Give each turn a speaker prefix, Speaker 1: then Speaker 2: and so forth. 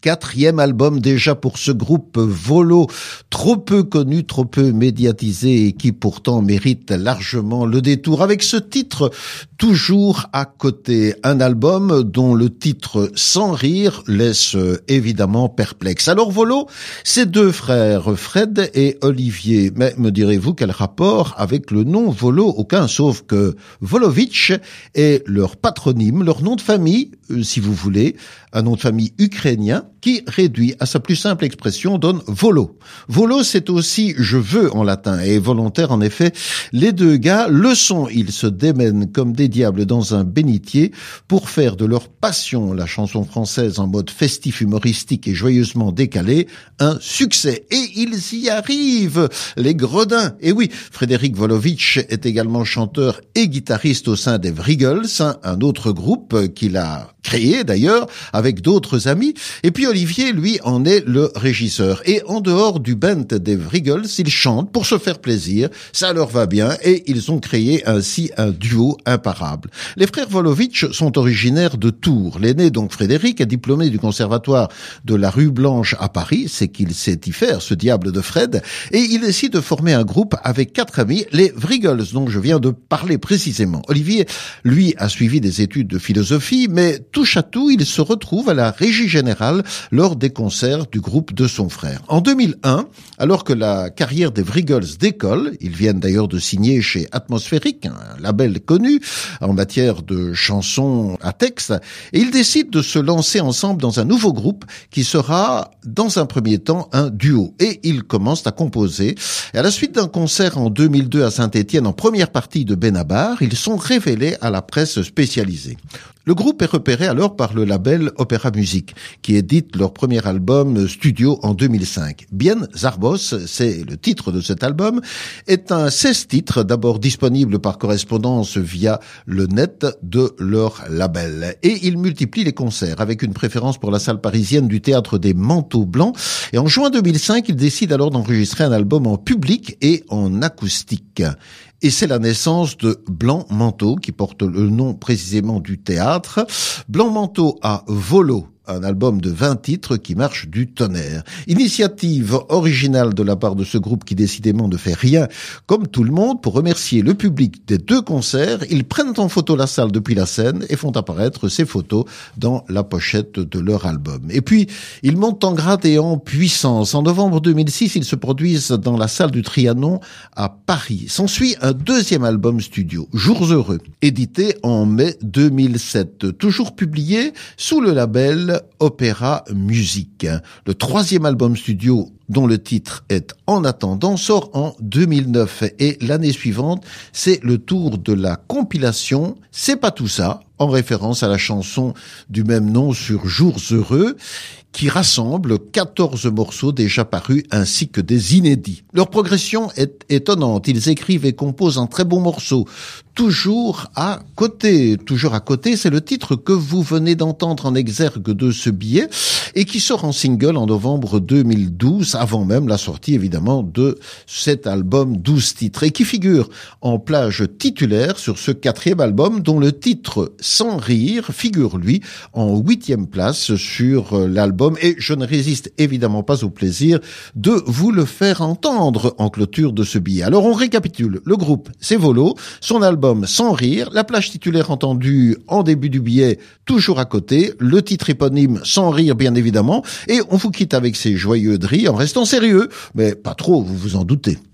Speaker 1: 4e album déjà pour ce groupe Volo, trop peu connu, trop peu médiatisé et qui pourtant mérite largement le détour avec ce titre toujours à côté. Un album dont le titre Sans rire laisse évidemment perplexe. Alors Volo, c'est deux frères, Fred et Olivier. Mais me direz-vous quel rapport avec le nom Volo? Aucun, sauf que Volovitch est leur patronyme, leur nom de famille, si vous voulez, un nom de famille ukrainien qui, réduit à sa plus simple expression, donne Volo. Volo, c'est aussi je veux en latin, et volontaire en effet. Les deux gars le sont, ils se démènent comme des diables dans un bénitier pour faire de leur passion, la chanson française en mode festif, humoristique et joyeusement décalé, un succès. Et ils y arrivent, les gredins. Et oui, Frédéric Volovitch est également chanteur et guitariste au sein des Vriggles, un autre groupe qu'il a créé d'ailleurs avec d'autres amis. Et puis Olivier, lui, en est le régisseur. Et en dehors du band des Vriggles, ils chantent pour se faire plaisir, ça leur va bien, et ils ont créé ainsi un duo imparable. Les frères Volovitch sont originaires de Tours. L'aîné, donc Frédéric, est diplômé du conservatoire de la rue Blanche à Paris, c'est qu'il sait y faire, ce diable de Fred, et il décide de former un groupe avec 4 amis, les Vriggles, dont je viens de parler précisément. Olivier, lui, a suivi des études de philosophie, mais touche à tout, il se retrouve à la régie générale lors des concerts du groupe de son frère. En 2001, alors que la carrière des Vriggles décolle, ils viennent d'ailleurs de signer chez Atmosphérique, un label connu en matière de chansons à texte, et ils décident de se lancer ensemble dans un nouveau groupe qui sera, dans un premier temps, un duo. Et ils commencent à composer. Et à la suite d'un concert en 2002 à Saint-Étienne, en première partie de Benabar, ils sont révélés à la presse spécialisée. Le groupe est repéré alors par le label Opéra Musique, qui édite leur premier album studio en 2005. Bien Zarbos, c'est le titre de cet album, est un 16 titres, d'abord disponible par correspondance via le net de leur label. Et ils multiplient les concerts, avec une préférence pour la salle parisienne du Théâtre des Manteaux Blancs. Et en juin 2005, ils décident alors d'enregistrer un album en public et en acoustique. Et c'est la naissance de Blanc Manteau, qui porte le nom précisément du théâtre. Blanc Manteau à Volo, un album de 20 titres qui marche du tonnerre. Initiative originale de la part de ce groupe qui décidément ne fait rien comme tout le monde. Pour remercier le public des 2 concerts, ils prennent en photo la salle depuis la scène et font apparaître ces photos dans la pochette de leur album. Et puis, ils montent en grade et en puissance. En novembre 2006, ils se produisent dans la salle du Trianon à Paris. S'ensuit un 2e album studio, Jours Heureux, édité en mai 2007, toujours publié sous le label Opéra Musique. Le 3e album studio, dont le titre est En attendant, sort en 2009 et l'année suivante, c'est le tour de la compilation C'est pas tout ça, en référence à la chanson du même nom sur Jours Heureux, qui rassemble 14 morceaux déjà parus ainsi que des inédits. Leur progression est étonnante. Ils écrivent et composent un très bon morceau. Toujours à côté, c'est le titre que vous venez d'entendre en exergue de ce billet et qui sort en single en novembre 2012, avant même la sortie évidemment de cet album 12 titres et qui figure en plage titulaire sur ce 4e album dont le titre Sans rire figure lui en 8e place sur l'album et je ne résiste évidemment pas au plaisir de vous le faire entendre en clôture de ce billet. Alors on récapitule, le groupe c'est Volo, son album Sans rire, la plage titulaire entendue en début du billet, toujours à côté, le titre éponyme Sans rire bien évidemment, et on vous quitte avec ces joyeux drilles en restant sérieux, mais pas trop, vous vous en doutez.